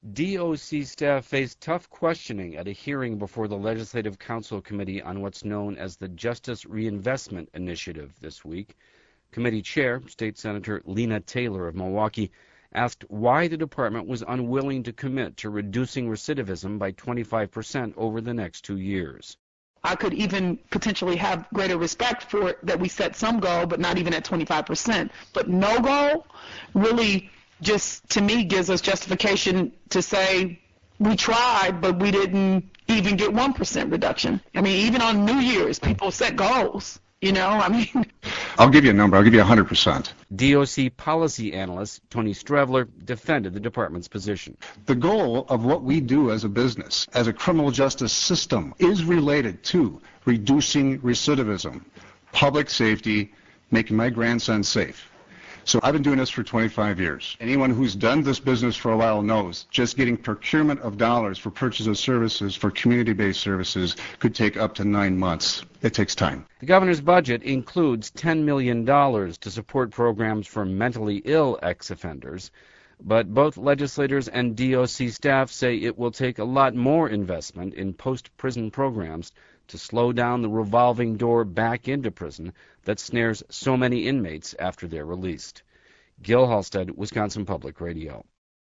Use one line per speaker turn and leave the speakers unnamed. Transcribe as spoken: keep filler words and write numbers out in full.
D O C staff faced tough questioning at a hearing before the Legislative Council Committee on what's known as the Justice Reinvestment Initiative this week. Committee Chair, State Senator Lena Taylor of Milwaukee, asked why the department was unwilling to commit to reducing recidivism by twenty-five percent over the next two years.
I could even potentially have greater respect for it that we set some goal, but not even at twenty-five percent. But no goal really just, to me, gives us justification to say we tried, but we didn't even get one percent reduction. I mean, even on New Year's, people set goals, you know, I mean.
I'll give you a number. I'll give you one hundred percent.
D O C policy analyst Tony Strevler defended the department's position.
The goal of what we do as a business, as a criminal justice system, is related to reducing recidivism, public safety, making my grandson safe. So I've been doing this for twenty-five years. Anyone who's done this business for a while knows just getting procurement of dollars for purchase of services for community-based services could take up to nine months. It takes time.
The governor's budget includes ten million dollars to support programs for mentally ill ex-offenders, but both legislators and D O C staff say it will take a lot more investment in post-prison programs to slow down the revolving door back into prison that snares so many inmates after they're released. Gil Halstead, Wisconsin Public Radio.